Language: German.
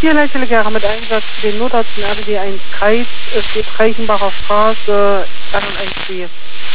4 Leitstelle mit Einsatz für den Notarzt in RWD 1 Kreis. Es geht Reichenbacher Straße, R1B.